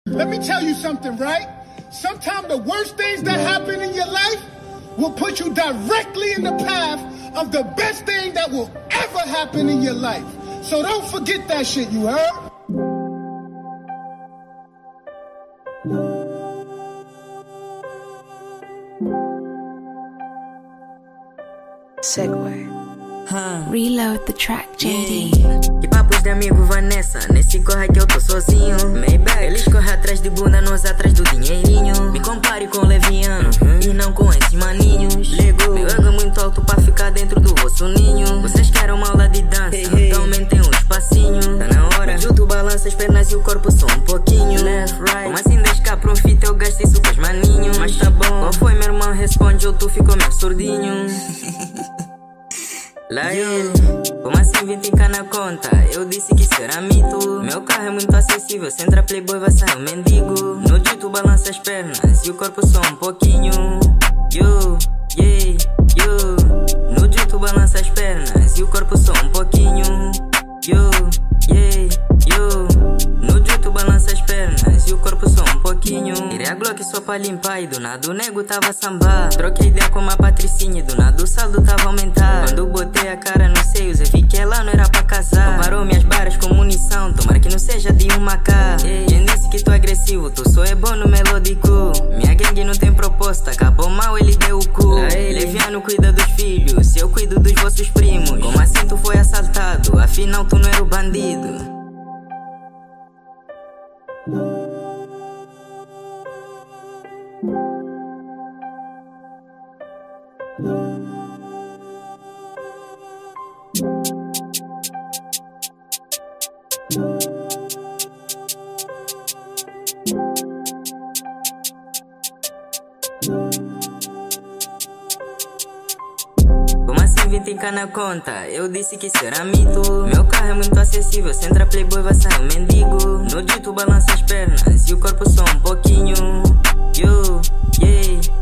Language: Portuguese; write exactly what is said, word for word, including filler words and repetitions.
Let me tell you something, right? Sometimes the worst things that happen in your life will put you directly in the path of the best thing that will ever happen in your life. So don't forget that shit, you heard? Segway. Huh. Reload the track, J D. Yeah. Que papos de amigo Vanessa, nesse corre que eu tô sozinho. Maybach, eles correm atrás de bunda, nós atrás do dinheirinho. Me compare com o Leviano, uhum. E não com esses maninhos. Legou, meu ego é muito alto pra ficar dentro do vosso ninho. Vocês querem uma aula de dança, hey, hey. Então aumentem um espacinho. Tá na hora, o tu balança as pernas e o corpo só um pouquinho. Left, right, como assim deixa cá pra um fit, eu gasto isso com os maninhos. Mas tá bom, qual foi meu irmão? Responde ou tu ficou meio surdinho. Lá ele, como assim vinte cá na conta? Eu disse que isso era mito. Meu carro é muito acessível, se entra playboy vai sair um mendigo. No dia tu balança as pernas e o corpo só um pouquinho. Yo, yeah, yo. No dia tu balança as pernas e o corpo só um pouquinho. Yo, yeah, yo. No dia tu balança as pernas e o corpo só um pouquinho. Tirei a Glock só pra limpar e do nada o nego tava samba. Troquei ideia com uma patricinha e do nada o saldo tava aumentar. Quando botei a cara nos seios eu vi que ela não era pra casar. Comparou minhas baras com munição, tomara que não seja de uma K. Quem disse que tu é agressivo, tu só é bom no melódico. Minha gangue não tem proposta, acabou mal, ele deu o cu. Leviano cuida dos filhos, eu cuido dos vossos primos. Como assim tu foi assaltado, afinal tu não era o bandido. Como assim vinte cá na conta? Eu disse que isso era mito. Meu carro é muito acessível, se entra playboy vai sair um mendigo. No dia tu balança as pernas e o corpo só um pouquinho. Yo, yeah.